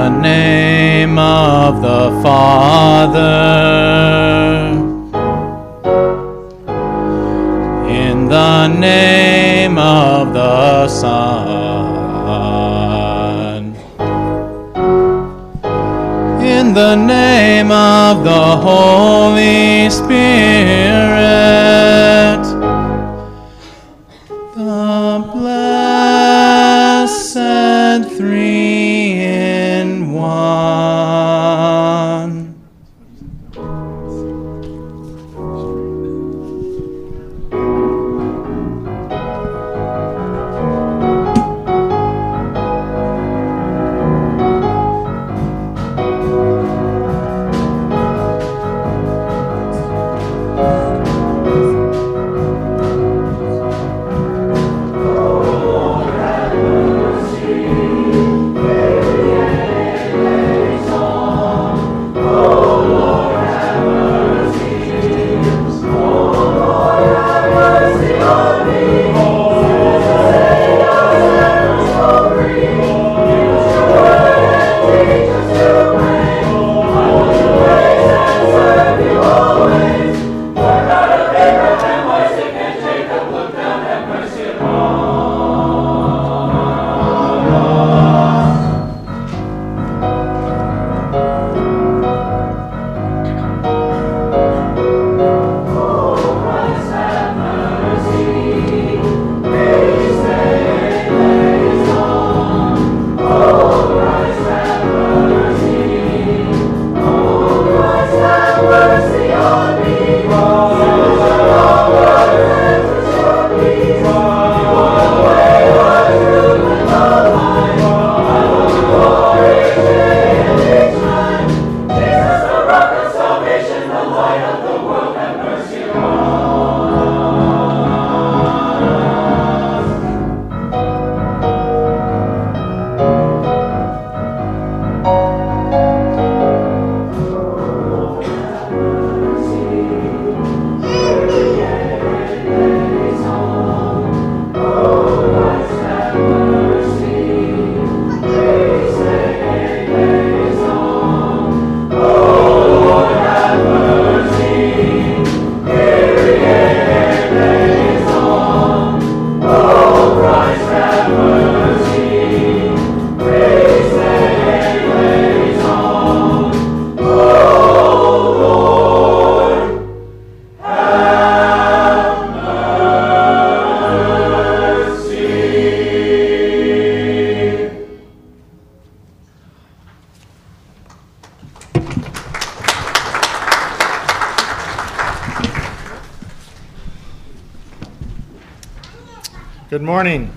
the name of the Father, in the name of the Son, in the name of the Holy Spirit, the blessed three in one. Good morning.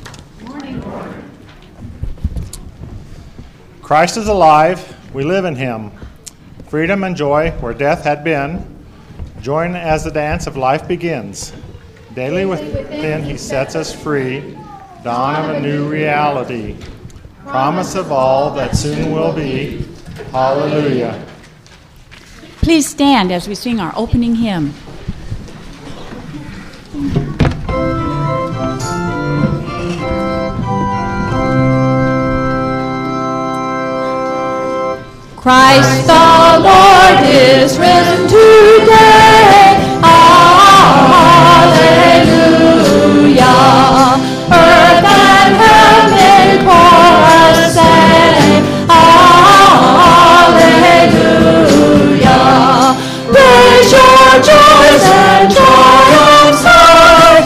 Christ is alive. We live in him. Freedom and joy where death had been. Join as the dance of life begins. Daily within he sets us free. Dawn of a new reality. Promise of all that soon will be. Hallelujah. Please stand as we sing our opening hymn. Christ the Lord is risen today. Hallelujah. Earth and heaven chorus say, Hallelujah. Raise your joys and triumphs high.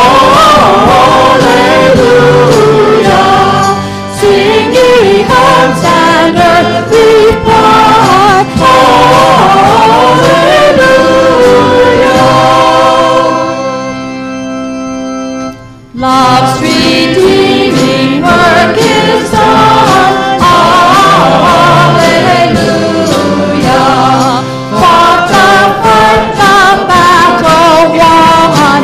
Hallelujah. Sing ye heavens and earth reply. Hallelujah. Love's redeeming work is done. Hallelujah. Fought the fight, the battle won.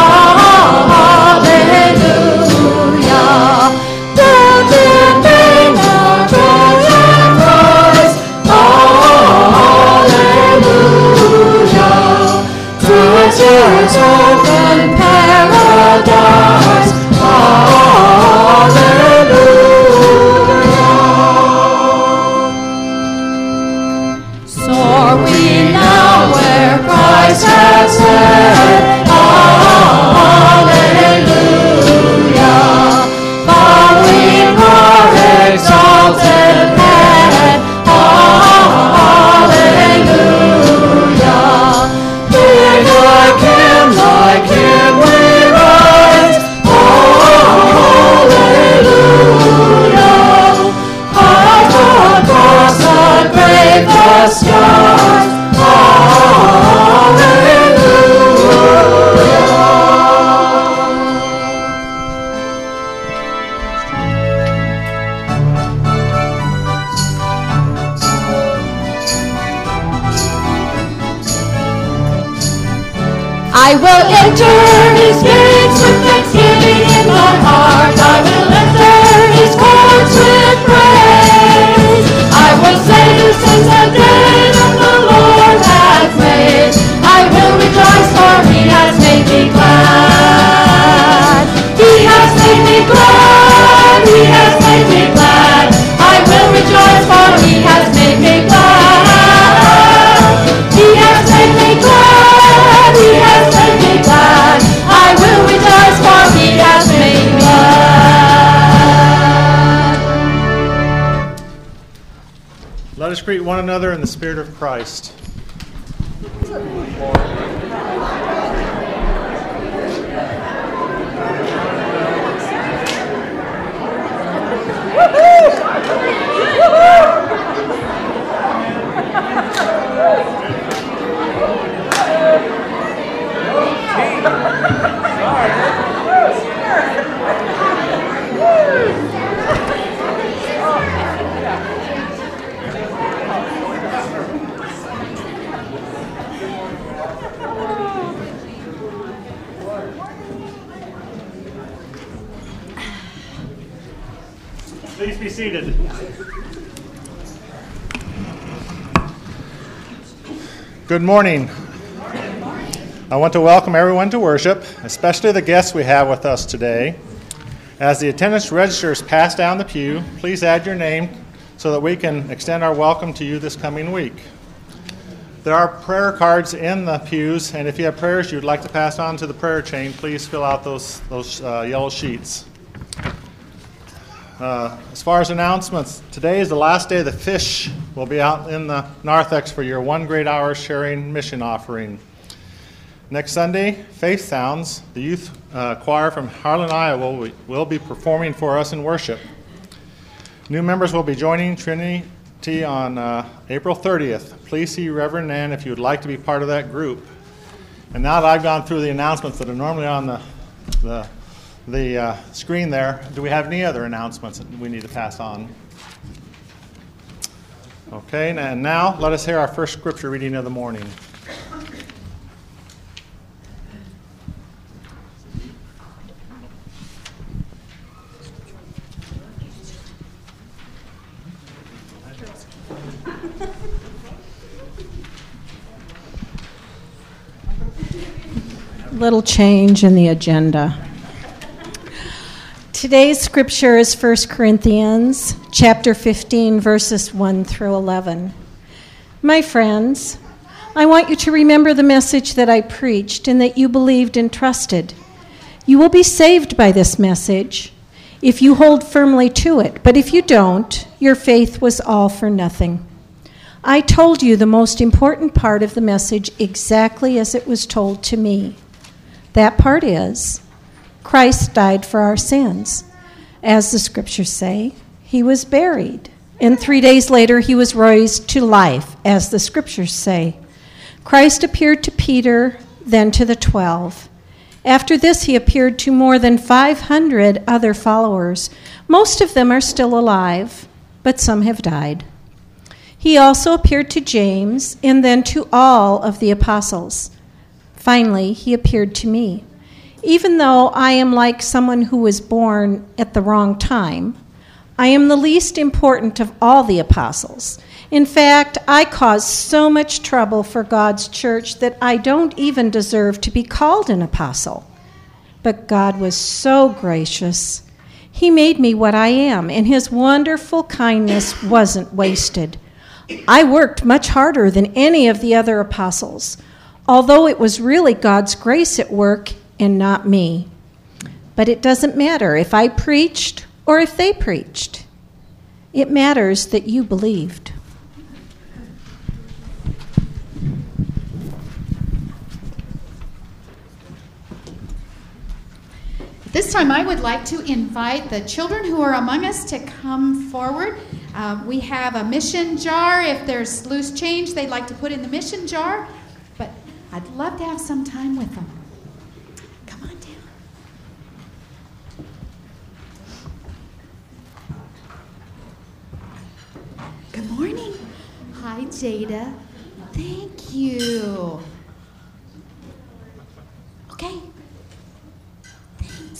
Hallelujah. Death in vain, now joy and rise. Hallelujah. Treasures open paradise. I will enter his gates with thanksgiving in my heart. I will enter his courts with praise. I will say this is the day that the Lord has made. I will rejoice, for he has made me glad. He has made me glad. He has made me glad. I will rejoice, for he has made me glad. He has made me glad. He has made me glad. I will rejoice, for he has made me glad. Let us greet one another in the Spirit of Christ. Please be seated. Good morning. I want to welcome everyone to worship, especially the guests we have with us today. As the attendance registers pass down the pew, please add your name so that we can extend our welcome to you this coming week. There are prayer cards in the pews, and if you have prayers you'd like to pass on to the prayer chain, please fill out those yellow sheets. As far as announcements, today is the last day the fish will be out in the narthex for your One Great Hour Sharing Mission Offering. Next Sunday, Faith Sounds, the youth choir from Harlan, Iowa, will be performing for us in worship. New members will be joining Trinity on April 30th. Please see Reverend Nan if you would like to be part of that group. And now that I've gone through the announcements that are normally on the screen there, do we have any other announcements that we need to pass on? Okay, and now let us hear our first scripture reading of the morning. Little change in the agenda. Today's scripture is 1 Corinthians chapter 15, verses 1 through 11. My friends, I want you to remember the message that I preached and that you believed and trusted. You will be saved by this message if you hold firmly to it, but if you don't, your faith was all for nothing. I told you the most important part of the message exactly as it was told to me. That part is, Christ died for our sins. As the scriptures say, he was buried, and 3 days later he was raised to life, as the scriptures say. Christ appeared to Peter, then to the 12. After this, he appeared to more than 500 other followers. Most of them are still alive, but some have died. He also appeared to James, and then to all of the apostles. Finally, he appeared to me. Even though I am like someone who was born at the wrong time, I am the least important of all the apostles. In fact, I caused so much trouble for God's church that I don't even deserve to be called an apostle. But God was so gracious. He made me what I am, and his wonderful kindness wasn't wasted. I worked much harder than any of the other apostles, although it was really God's grace at work and not me. But it doesn't matter if I preached or if they preached. It matters that you believed. This time I would like to invite the children who are among us to come forward. We have a mission jar. If there's loose change they'd like to put in the mission jar. But I'd love to have some time with them. Come on down. Good morning. Hi, Jada. Thank you.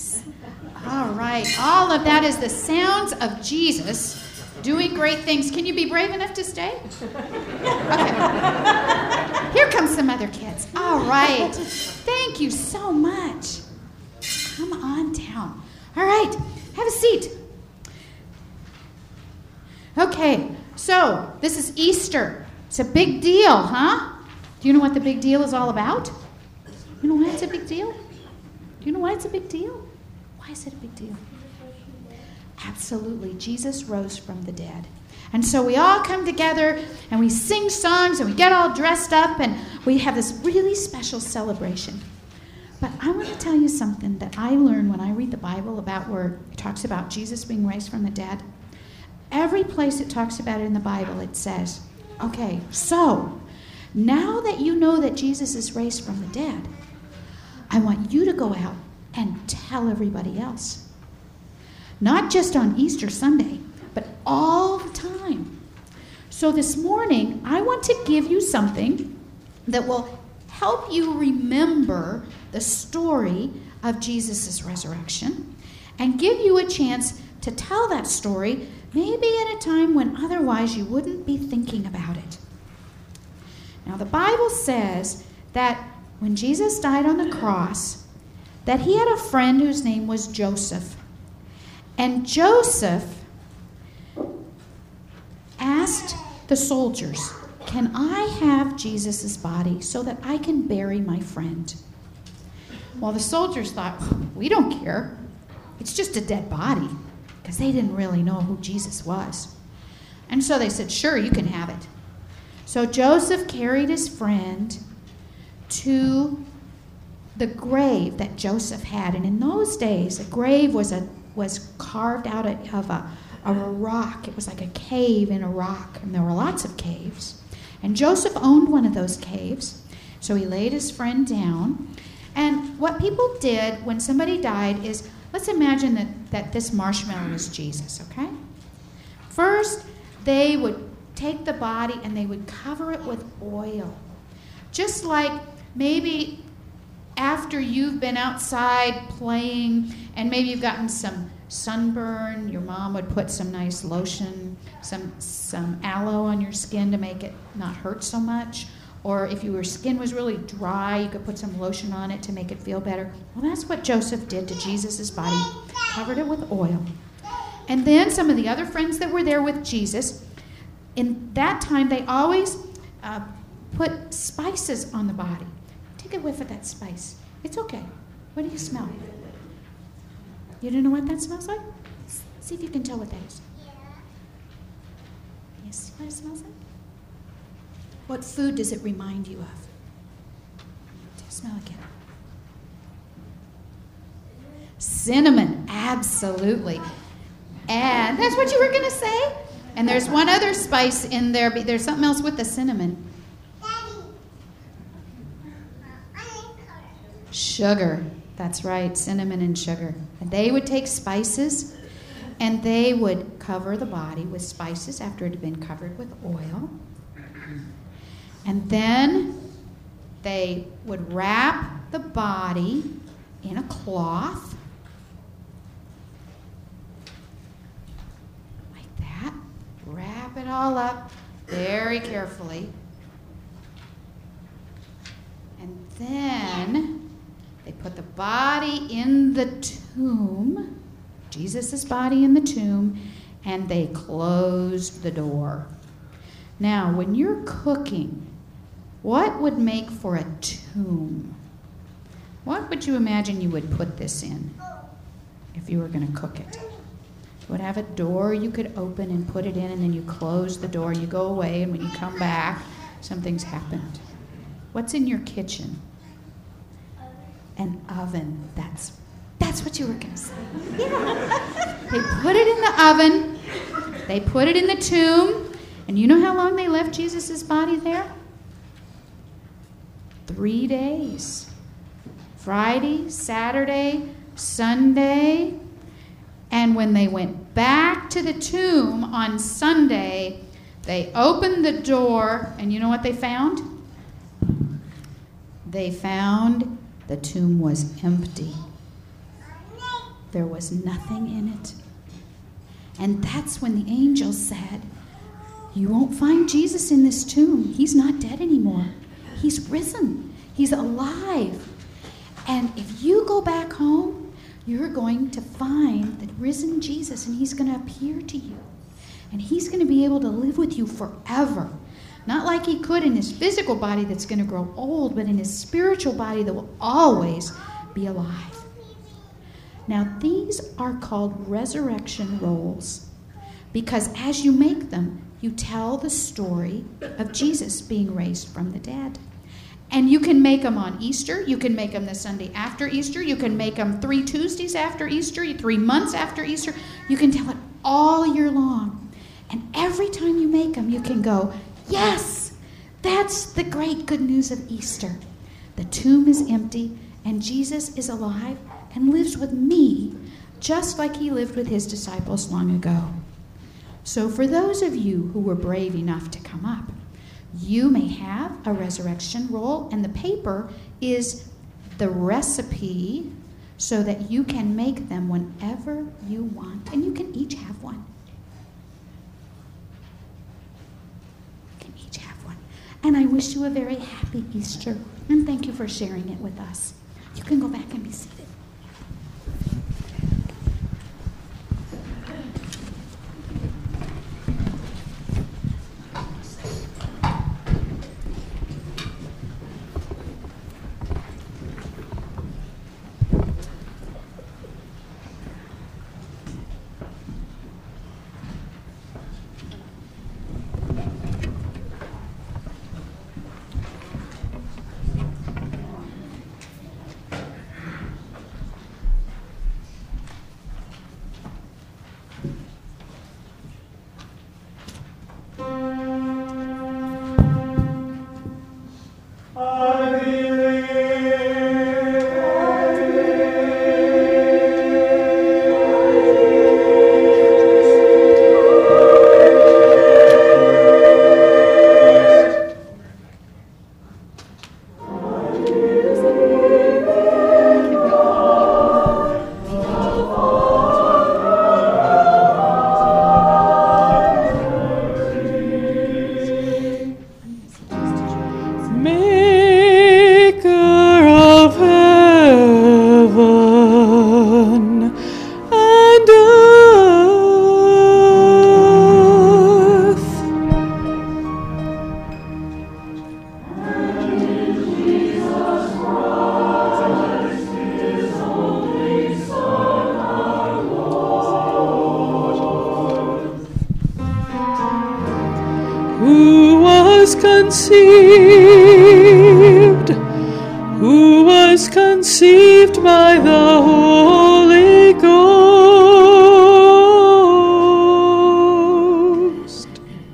Yes. All right. All of that is the sounds of Jesus doing great things. Can you be brave enough to stay? Okay. Here come some other kids. All right. Thank you so much. Come on down. All right. Have a seat. Okay. So, this is Easter. It's a big deal, huh? Do you know what the big deal is all about? You know why it's a big deal? Do you know why it's a big deal? Why is it a big deal? Absolutely. Jesus rose from the dead. And so we all come together and we sing songs and we get all dressed up and we have this really special celebration. But I want to tell you something that I learned when I read the Bible about where it talks about Jesus being raised from the dead. Every place it talks about it in the Bible, it says, okay, so now that you know that Jesus is raised from the dead, I want you to go out and tell everybody else. Not just on Easter Sunday, but all the time. So this morning, I want to give you something that will help you remember the story of Jesus' resurrection and give you a chance to tell that story maybe at a time when otherwise you wouldn't be thinking about it. Now, the Bible says that when Jesus died on the cross, that he had a friend whose name was Joseph. And Joseph asked the soldiers, can I have Jesus' body so that I can bury my friend? Well, the soldiers thought, we don't care. It's just a dead body, because they didn't really know who Jesus was. And so they said, sure, you can have it. So Joseph carried his friend to the grave that Joseph had. And in those days, a grave was carved out of a rock. It was like a cave in a rock, and there were lots of caves. And Joseph owned one of those caves, so he laid his friend down. And what people did when somebody died is, let's imagine that this marshmallow is Jesus, okay? First, they would take the body and they would cover it with oil. Just like maybe after you've been outside playing and maybe you've gotten some sunburn, your mom would put some nice lotion, some aloe on your skin to make it not hurt so much. Or if your skin was really dry, you could put some lotion on it to make it feel better. Well, that's what Joseph did to Jesus' body, covered it with oil. And then some of the other friends that were there with Jesus, in that time, they always put spices on the body. Take a whiff of that spice. It's okay. What do you smell? You don't know what that smells like? See if you can tell what that is. You see what it smells like? What food does it remind you of? Smell again. Cinnamon, absolutely. And that's what you were going to say? And there's one other spice in there, but there's something else with the cinnamon. Sugar. That's right, cinnamon and sugar. And they would take spices and they would cover the body with spices after it had been covered with oil. And then they would wrap the body in a cloth like that. Wrap it all up very carefully. And then they put the body in the tomb, Jesus' body in the tomb, and they closed the door. Now, when you're cooking, what would make for a tomb? What would you imagine you would put this in if you were going to cook it? It would have a door you could open and put it in, and then you close the door, you go away, and when you come back, something's happened. What's in your kitchen? An oven. That's what you were going to say. Yeah. They put it in the oven. They put it in the tomb. And you know how long they left Jesus' body there? 3 days. Friday, Saturday, Sunday. And when they went back to the tomb on Sunday, they opened the door, and you know what they found? They found the tomb was empty. there was nothing in it. And that's when the angel said, you won't find Jesus in this tomb. He's not dead anymore. He's risen. He's alive. And if you go back home, you're going to find the risen Jesus, and he's going to appear to you. And he's going to be able to live with you forever. Not like he could in his physical body that's going to grow old, but in his spiritual body that will always be alive. Now, these are called resurrection rolls because as you make them, you tell the story of Jesus being raised from the dead. And you can make them on Easter. You can make them the Sunday after Easter. You can make them 3 Tuesdays after Easter, 3 months after Easter. You can tell it all year long. And every time you make them, you can go, yes, that's the great good news of Easter. The tomb is empty, and Jesus is alive and lives with me, just like he lived with his disciples long ago. So for those of you who were brave enough to come up, you may have a resurrection roll, and the paper is the recipe so that you can make them whenever you want, and you can each have one. You can each have one. And I wish you a very happy Easter, and thank you for sharing it with us. You can go back and be seated. Who was conceived by the Holy Ghost.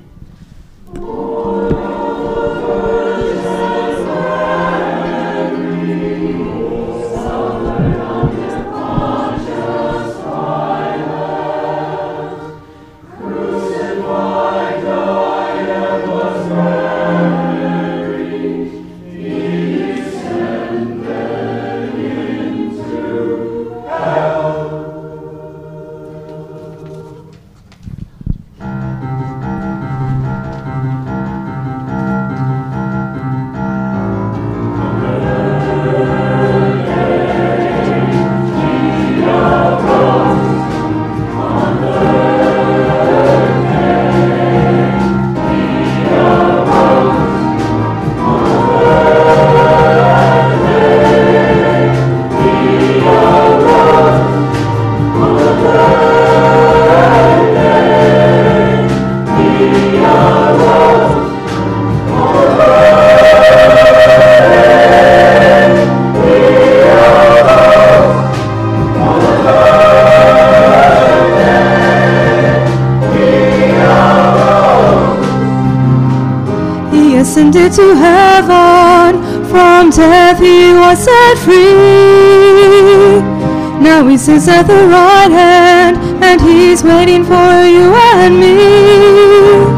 Ascended to heaven, from death he was set free. Now he sits at the right hand, and he's waiting for you and me.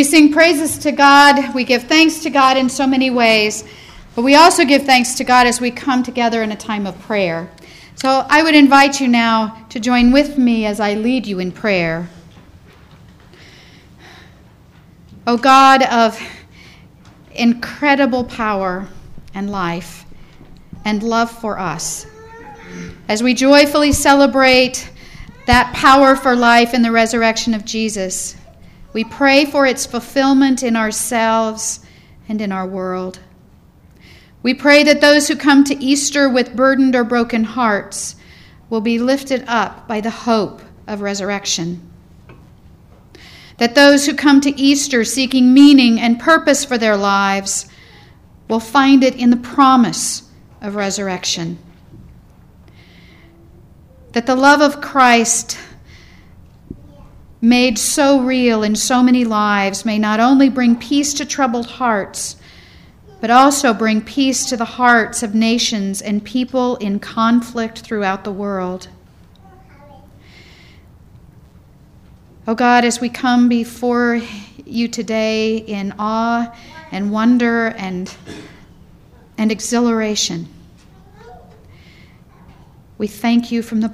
We sing praises to God. We give thanks to God in so many ways. But we also give thanks to God as we come together in a time of prayer. So I would invite you now to join with me as I lead you in prayer. O God of incredible power and life and love for us, as we joyfully celebrate that power for life in the resurrection of Jesus, we pray for its fulfillment in ourselves and in our world. We pray that those who come to Easter with burdened or broken hearts will be lifted up by the hope of resurrection. That those who come to Easter seeking meaning and purpose for their lives will find it in the promise of resurrection. That the love of Christ, made so real in so many lives, may not only bring peace to troubled hearts, but also bring peace to the hearts of nations and people in conflict throughout the world. Oh God, as we come before you today in awe and wonder and exhilaration, we thank you from the